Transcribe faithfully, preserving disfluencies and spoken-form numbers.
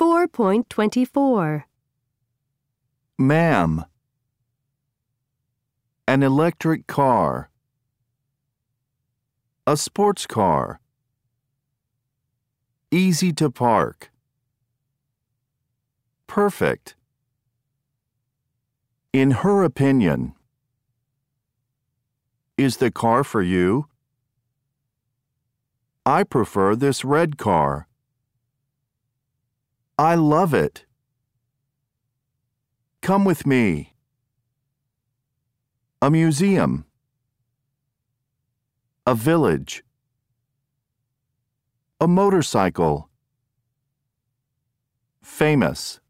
four point two four. Ma'am. An electric car. A sports car. Easy to park. Perfect. In her opinion. Is the car for you? I prefer this red car. I love it. Come with me. A museum. A village. A motorcycle. Famous.